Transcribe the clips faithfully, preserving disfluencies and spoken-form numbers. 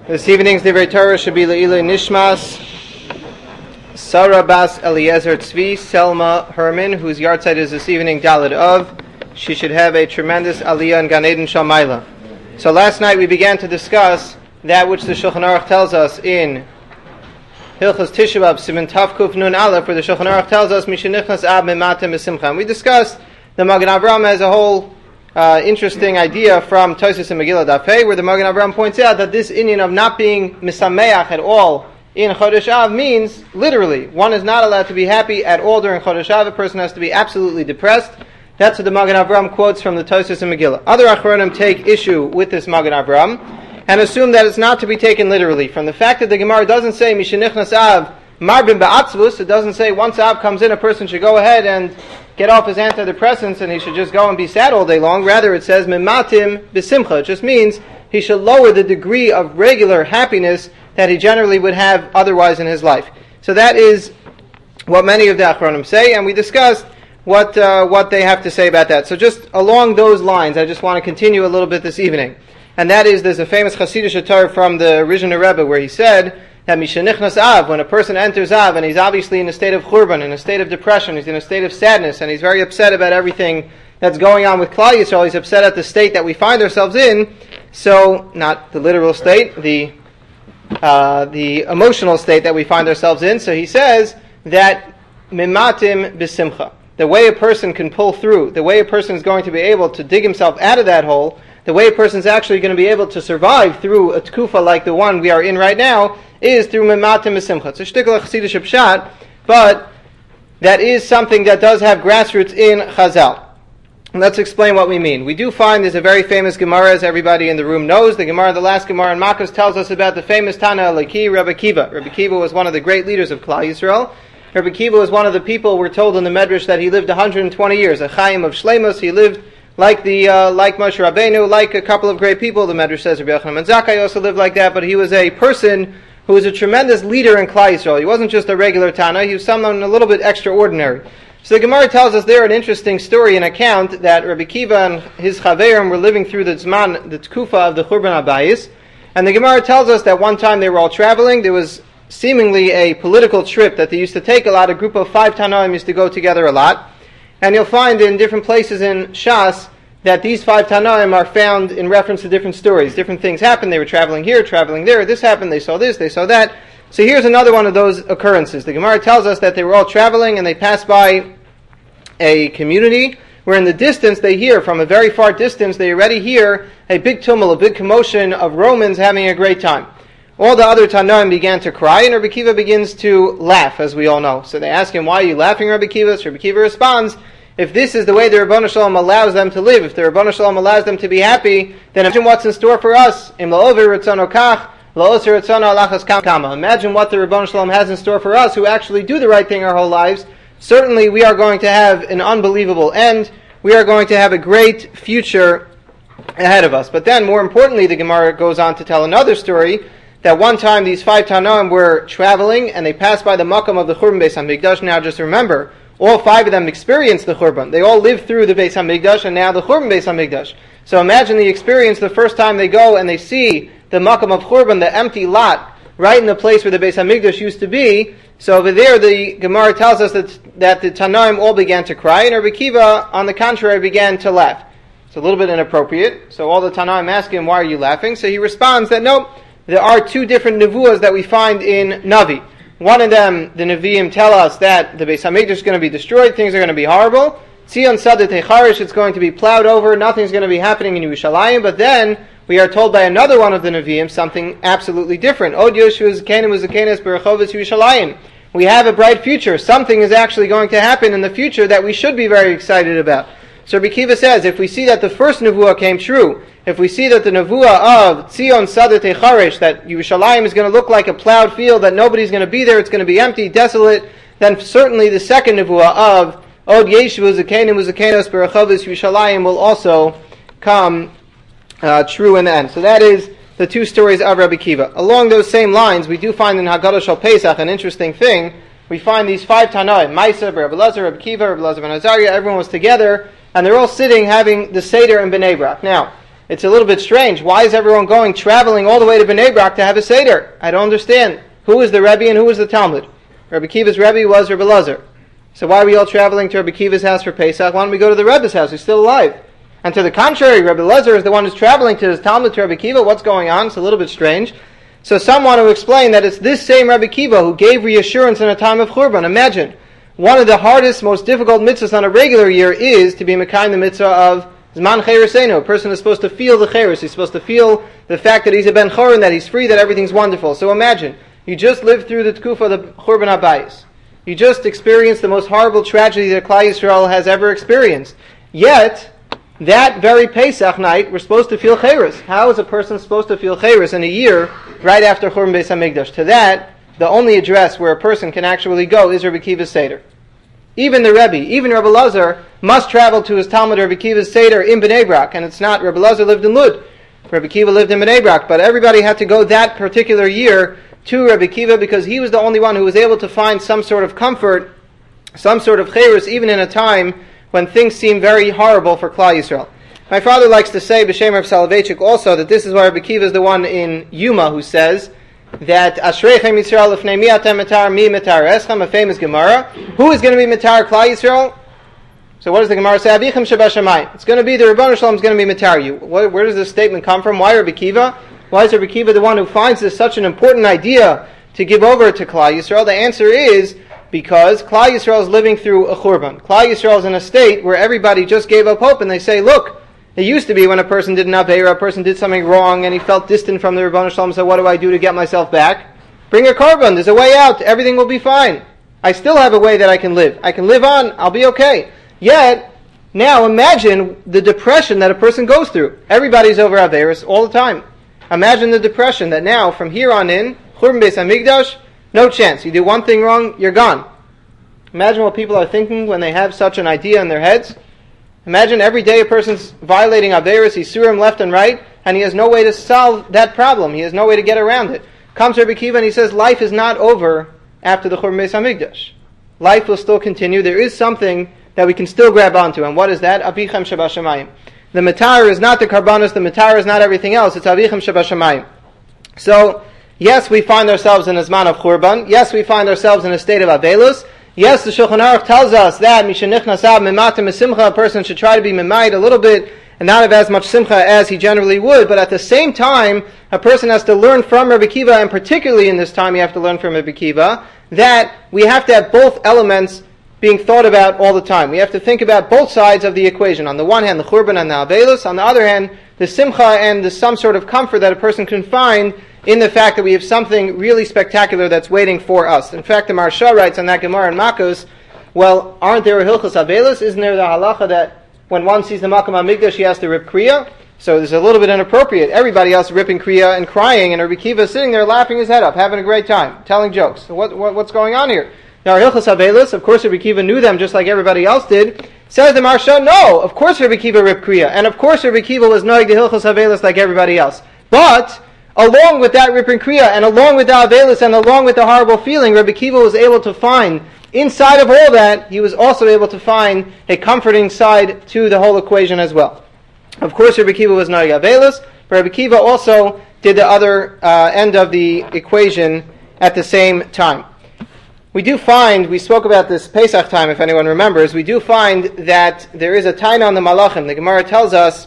This evening's Divrei Torah should be Le'ilei Nishmas Sarah Bas Eliezer Tzvi Selma Herman, whose yahrzeit is this evening Daled Av. She should have a tremendous aliyah in Gan Eden Shalmaila. So last night we began to discuss that which the Shulchan Aruch tells us in Hilchos Tisha B'Av Siman Tav Kuf Nun Aleph, where the Shulchan Aruch tells us Mishenichnas Ab Mematem B'Simcha. We discussed the Magen Avraham as a whole Uh, interesting idea from Tosfos and Megillah Daf Hey, where the Magen Avraham points out that this inyan of not being misameach at all in Chodesh Av means, literally, one is not allowed to be happy at all during Chodesh Av. A person has to be absolutely depressed. That's what the Magen Avraham quotes from the Tosfos and Megillah. Other Achronim take issue with this Magen Avraham and assume that it's not to be taken literally. From the fact that the Gemara doesn't say Mishenichnas Av Marbin Ba'atzvus, it doesn't say once Av comes in, a person should go ahead and get off his antidepressants and he should just go and be sad all day long. Rather, it says Mematim B'Simcha. It just means he should lower the degree of regular happiness that he generally would have otherwise in his life. So that is what many of the Achronim say, and we discussed what uh, what they have to say about that. So just along those lines, I just want to continue a little bit this evening. And that is, there's a famous Hasidic Torah from the Rishon Rebbe where he said that Mishenichnas Av, when a person enters Av and he's obviously in a state of churban, in a state of depression, he's in a state of sadness, and he's very upset about everything that's going on with Klal Yisrael, he's upset at the state that we find ourselves in, so, not the literal state, the uh, the emotional state that we find ourselves in, so he says that Mimatim B'Simcha, the way a person can pull through, the way a person is going to be able to dig himself out of that hole, the way a person's actually going to be able to survive through a tkufa like the one we are in right now, is through Mematim B'Simcha. It's a shtickle chassidish pshat, but that is something that does have grassroots in Chazal. And let's explain what we mean. We do find there's a very famous Gemara, as everybody in the room knows. The Gemara, the last Gemara in Makkos, tells us about the famous Tana Aleki, Rebbe Kiva. Rebbe Kiva was one of the great leaders of Klal Yisrael. Rebbe Kiva was one of the people, we're told in the Medrash, that he lived one hundred twenty years, a Chaim of Shleimus. He lived like the uh, like Moshe Rabbeinu, like a couple of great people. The Medrash says Rabbi Yochanan ben Zakkai also lived like that, but he was a person who was a tremendous leader in Klal Yisrael. He wasn't just a regular Tana, he was someone a little bit extraordinary. So the Gemara tells us there an interesting story, an account that Rabbi Kiva and his Chaverim were living through the Zman, the Tkufa of the Churban Abayis, and the Gemara tells us that one time they were all traveling. There was seemingly a political trip that they used to take a lot. A group of five Tanoim used to go together a lot. And you'll find in different places in Shas that these five Tanoim are found in reference to different stories. Different things happened. They were traveling here, traveling there. This happened. They saw this. They saw that. So here's another one of those occurrences. The Gemara tells us that they were all traveling and they passed by a community where in the distance they hear, from a very far distance, they already hear a big tumult, a big commotion of Romans having a great time. All the other Tanoim began to cry, and Rabbi Kiva begins to laugh, as we all know. So they ask him, why are you laughing, Rabbi Kiva? So Rabbi Kiva responds, if this is the way the Ribono Shel Olam allows them to live, if the Ribono Shel Olam allows them to be happy, then imagine what's in store for us. Im la'over ratzono kach, la'oser ratzono alachas kama. Imagine what the Ribono Shel Olam has in store for us, who actually do the right thing our whole lives. Certainly we are going to have an unbelievable end. We are going to have a great future ahead of us. But then, more importantly, the Gemara goes on to tell another story, that one time these five Tanoim were traveling and they passed by the Makam of the Churban Beis HaMikdash. Now just remember, all five of them experienced the Churban. They all lived through the Beis HaMikdash and now the Churban Beis HaMikdash. So imagine the experience the first time they go and they see the Makam of Churban, the empty lot, right in the place where the Beis HaMikdash used to be. So over there the Gemara tells us that, that the Tanoim all began to cry, and Rabbi Kiva, on the contrary, began to laugh. It's a little bit inappropriate. So all the Tanoim ask him, why are you laughing? So he responds that no, there are two different nevuahs that we find in Navi. One of them, the Nevi'im tell us that the Beis HaMikdash is going to be destroyed, things are going to be horrible. Tzion Sadet Echarish, it's going to be plowed over, nothing's going to be happening in Yerushalayim. But then we are told by another one of the Nevi'im something absolutely different. Od Yoshua Zakenim Uzakenes Berechoves Yerushalayim. We have a bright future. Something is actually going to happen in the future that we should be very excited about. So Rabbi Kiva says, if we see that the first nevuah came true, if we see that the nevuah of Tzion Sadet Echarish, that Yerushalayim is going to look like a plowed field, that nobody's going to be there, it's going to be empty, desolate, then certainly the second nevuah of Od Yeshu Zakenim Uzakenos Berechoves Yerushalayim will also come uh, true in the end. So that is the two stories of Rabbi Kiva. Along those same lines, we do find in Haggadah Shel Pesach an interesting thing. We find these five Tanoim, Maisa, Rabbi Elazar, Rabbi Kiva, Rabbi Elazar ben Azariah, everyone was together, and they're all sitting having the Seder in Bnei Brak. Now, it's a little bit strange. Why is everyone going, traveling all the way to Bnei Brak to have a Seder? I don't understand. Who is the Rebbe and who is the Talmud? Rabbi Kiva's Rebbe was Rabbi Lazar. So why are we all traveling to Rabbi Kiva's house for Pesach? Why don't we go to the Rebbe's house? He's still alive. And to the contrary, Rabbi Lazar is the one who's traveling to his Talmud to Rabbi Kiva. What's going on? It's a little bit strange. So some want to explain that it's this same Rabbi Kiva who gave reassurance in a time of Churban. Imagine, one of the hardest, most difficult mitzvahs on a regular year is to be mekayim the mitzvah of Zman Cheresenu. A person is supposed to feel the cheres. He's supposed to feel the fact that he's a ben chorin, that he's free, that everything's wonderful. So imagine, you just lived through the tkufa of the Churban HaBayis. You just experienced the most horrible tragedy that Klal Yisrael has ever experienced. Yet, that very Pesach night, we're supposed to feel cheres. How is a person supposed to feel cheres in a year right after Churban Beis HaMikdash? To that, the only address where a person can actually go is Rabbi Kiva's Seder. Even the Rebbe, even Rabbi Lazar, must travel to his Talmud Rabbi Kiva's Seder in Bnei Brak, and it's not, Rabbi Lazar lived in Lud. Rabbi Kiva lived in Bnei Brak, but everybody had to go that particular year to Rabbi Kiva because he was the only one who was able to find some sort of comfort, some sort of cheres, even in a time when things seem very horrible for Klal Yisrael. My father likes to say, B'Shem Rav Soloveitchik, also that this is why Rabbi Kiva is the one in Yuma who says that Ashreichem Yisrael Lefnei mi atem metar mi metar eschem, a famous Gemara. Who is going to be metar Klal Yisrael? So what does the Gemara say? Avichem Shabashamayim. It's going to be the Rebbeinu Shalom is going to be metar you. Where, where does this statement come from? Why Rabbi Kiva? Why is Rabbi Kiva the one who finds this such an important idea to give over to Klal Yisrael? The answer is because Klal Yisrael is living through a Churban. Klal Yisrael is in a state where everybody just gave up hope and they say, look, it used to be when a person did an Aveira, a person did something wrong and he felt distant from the Rebbeinu Shalom, so what do I do to get myself back? Bring a Korban, there's a way out, everything will be fine. I still have a way that I can live. I can live on, I'll be okay. Yet, now imagine the depression that a person goes through. Everybody's over Aveiras all the time. Imagine the depression that now, from here on in, Churban Beis HaMikdash, no chance. You do one thing wrong, you're gone. Imagine what people are thinking when they have such an idea in their heads. Imagine every day a person's violating Aveiros, he's surim left and right, and he has no way to solve that problem. He has no way to get around it. Comes Rabbi Kiva and he says, life is not over after the Churban Beis HaMikdash. Life will still continue. There is something that we can still grab onto. And what is that? Avichem Shabashamayim. The Matar is not the Karbanos, the Matar is not everything else. It's Avichem Shabashamayim. So, yes, we find ourselves in a Zman of Churban. Yes, we find ourselves in a state of Avelos. Yes, the Shulchan Aruch tells us that Mishanich Mimatim Simcha, a person should try to be Mimayit a little bit and not have as much Simcha as he generally would. But at the same time, a person has to learn from Rabbi Kiva, and particularly in this time you have to learn from Rabbi Kiva, that we have to have both elements being thought about all the time. We have to think about both sides of the equation. On the one hand, the Churban and the Avelos. On the other hand, the Simcha and the some sort of comfort that a person can find in the fact that we have something really spectacular that's waiting for us. In fact, the Maharsha writes on that Gemara in Makos, well, aren't there Hilchos Avelos? Isn't there the halacha that when one sees the Makam HaMikdash, he has to rip Kriya? So it's a little bit inappropriate. Everybody else ripping Kriya and crying, and Rabbi Kiva is sitting there laughing his head up, having a great time, telling jokes. So what, what, what's going on here? Now, Hilchos Avelos, of course Rabbi Kiva knew them just like everybody else did. Says the Maharsha, no, of course Rabbi Kiva ripped Kriya, and of course Rabbi Kiva was knowing the Hilchos Avelos like everybody else. But along with that ripping Kriya, and along with the Avelos, and along with the horrible feeling, Rabbi Kiva was able to find, inside of all that, he was also able to find a comforting side to the whole equation as well. Of course, Rabbi Kiva was knowing Avelos, but Rabbi Kiva also did the other uh, end of the equation at the same time. We do find, we spoke about this Pesach time, if anyone remembers, we do find that there is a taina on the Malachim. The Gemara tells us,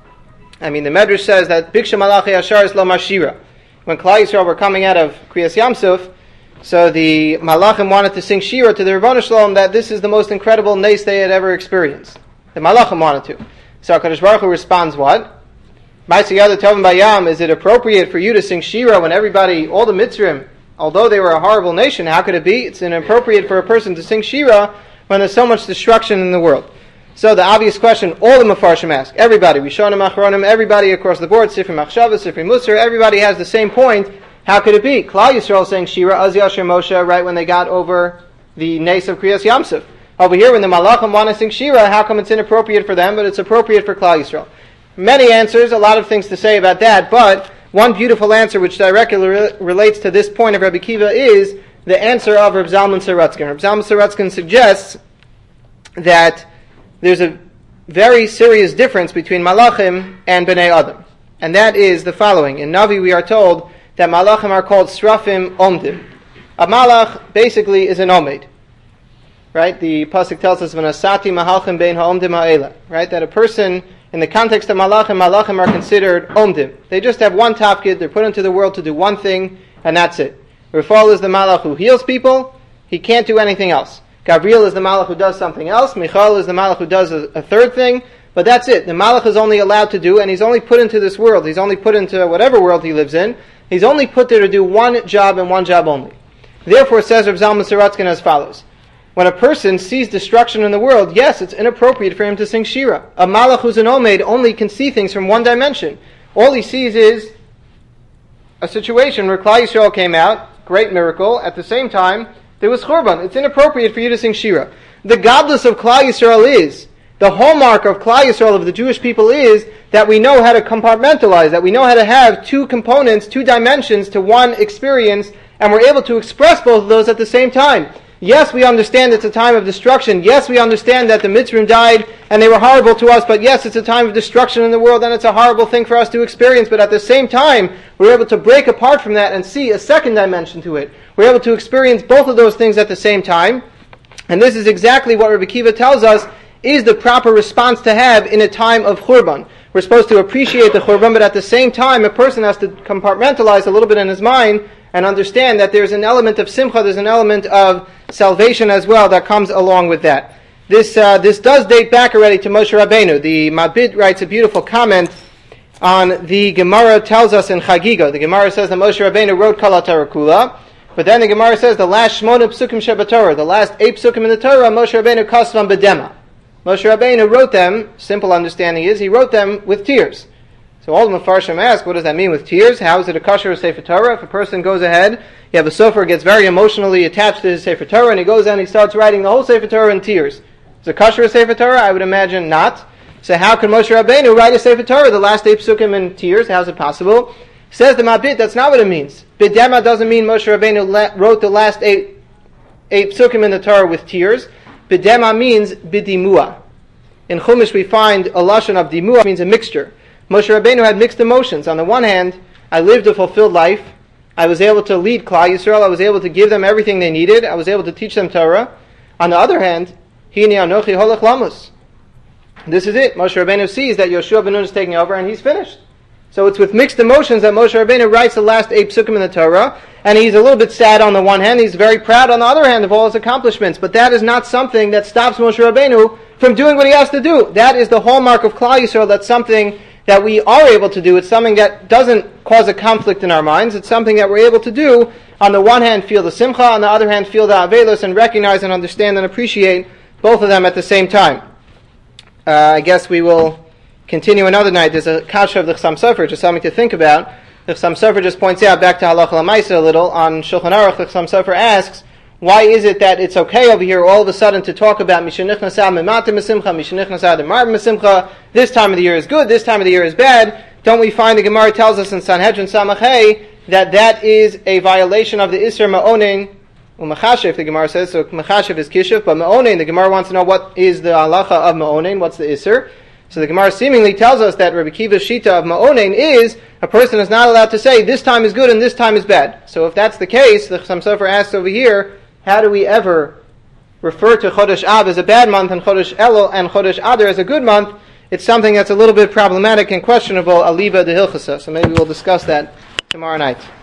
I mean, the Medrash says that Biksha Malachi Ashar is lo Mashira. When Klal Yisrael were coming out of Kriyas Yamsuf, so the Malachim wanted to sing Shira to the Rebbeinu Shalom that this is the most incredible nace they had ever experienced. The Malachim wanted to. So HaKadosh Baruch Hu responds, what? Ma'aseh Yad Tovim Bayam, is it appropriate for you to sing Shira when everybody, all the Mitzrim, although they were a horrible nation, how could it be? It's inappropriate for a person to sing Shira when there's so much destruction in the world. So the obvious question, all the Mefarshim ask, everybody, Rishonim, Achronim, everybody across the board, Sifri Machshava, Sifri Musar, everybody has the same point. How could it be? Klal Yisrael saying Shira, Az Yasher Moshe, right when they got over the nace of Kriyas Yamsuf. Over here, when the Malachim want to sing Shira, how come it's inappropriate for them, but it's appropriate for Klal Yisrael? Many answers, a lot of things to say about that, but one beautiful answer which directly re- relates to this point of Rabbi Kiva is the answer of Reb Zalman Sorotzkin. Reb Zalman Sorotzkin suggests that there's a very serious difference between Malachim and Bnei Adam. And that is the following. In Navi we are told that Malachim are called Srafim Omdim. A Malach basically is an Omed. Right? The Pasuk tells us, V'nasati Mahalchim Bein Ha'omdim Ha'ela. Right? That a person, in the context of Malachim, Malachim are considered Omdim. They just have one tafkid, they're put into the world to do one thing, and that's it. Rafal is the Malach who heals people, he can't do anything else. Gabriel is the Malach who does something else, Michael is the Malach who does a, a third thing, but that's it. The Malach is only allowed to do, and he's only put into this world, he's only put into whatever world he lives in, he's only put there to do one job and one job only. Therefore, says Rav Zalman Sorotzkin as follows. When a person sees destruction in the world, yes, it's inappropriate for him to sing Shira. A Malach who's an Omed only can see things from one dimension. All he sees is a situation where Klal Yisrael came out, great miracle, at the same time, there was Churban. It's inappropriate for you to sing Shira. The godless of Klal Yisrael is, the hallmark of Klal Yisrael, of the Jewish people, is that we know how to compartmentalize, that we know how to have two components, two dimensions to one experience, and we're able to express both of those at the same time. Yes, we understand it's a time of destruction. Yes, we understand that the Mitzrim died and they were horrible to us, but yes, it's a time of destruction in the world and it's a horrible thing for us to experience, but at the same time, we're able to break apart from that and see a second dimension to it. We're able to experience both of those things at the same time, and this is exactly what Rabbi Akiva tells us is the proper response to have in a time of Churban. We're supposed to appreciate the Churban, but at the same time, a person has to compartmentalize a little bit in his mind and understand that there's an element of simcha, there's an element of salvation as well that comes along with that. This uh, this does date back already to Moshe Rabbeinu. The Mabit writes a beautiful comment on the Gemara tells us in Chagiga. The Gemara says that Moshe Rabbeinu wrote Kol HaTorah Kula, but then the Gemara says the last Shmona Psukim Shebatorah, the last eight Psukim in the Torah, Moshe Rabbeinu kasvam bedema. Moshe Rabbeinu wrote them, simple understanding is, he wrote them with tears. So all the Mefarshim ask, what does that mean with tears? How is it a kosher Sefer Torah? If a person goes ahead, you have a sofer gets very emotionally attached to his Sefer Torah, and he goes and he starts writing the whole Sefer Torah in tears. Is it a kosher Sefer Torah? I would imagine not. So how can Moshe Rabbeinu write a Sefer Torah, the last eight psukim in tears? How is it possible? Says the Mabit, that's not what it means. Bidema doesn't mean Moshe Rabbeinu le- wrote the last eight, eight psukim in the Torah with tears. Bidema means bidimua. In Chumash we find a lashon of dimua, means a mixture. Moshe Rabbeinu had mixed emotions. On the one hand, I lived a fulfilled life. I was able to lead Klal Yisrael. I was able to give them everything they needed. I was able to teach them Torah. On the other hand, Hini Anochi Holach Lamus. This is it. Moshe Rabbeinu sees that Yoshua ben Nun is taking over and he's finished. So it's with mixed emotions that Moshe Rabbeinu writes the last eight psukim in the Torah, and he's a little bit sad on the one hand, he's very proud on the other hand of all his accomplishments, but that is not something that stops Moshe Rabbeinu from doing what he has to do. That is the hallmark of Klal Yisrael. That's something that we are able to do. It's something that doesn't cause a conflict in our minds. It's something that we're able to do. On the one hand, feel the simcha, on the other hand, feel the avelos, and recognize and understand and appreciate both of them at the same time. Uh, I guess we will continue another night. There's a kasha of the Chassam Sofer, just something to think about. The Chassam Sofer just points out, back to Halacha L'Maisa a little, on Shulchan Aruch, the Chassam Sofer asks, why is it that it's okay over here all of a sudden to talk about Mishanich Nasal Mematim Mesimcha, Mishanich Nasal Demar Mesimcha, this time of the year is good, this time of the year is bad? Don't we find the Gemara tells us in Sanhedrin Samach Hey that that is a violation of the Isser Ma'onein U'Machashiv, the Gemara says, so Machashiv is Kishiv, but Ma'onein, the Gemara wants to know what is the halacha of Ma'onein, what's the Isser? So the Gemara seemingly tells us that Rabbi Kiva's Shita of Ma'onein is a person is not allowed to say this time is good and this time is bad. So if that's the case, the Chassam Sofer asks over here, how do we ever refer to Chodesh Av as a bad month and Chodesh Elul and Chodesh Adar as a good month? It's something that's a little bit problematic and questionable, aliba de hilchasa. So maybe we'll discuss that tomorrow night.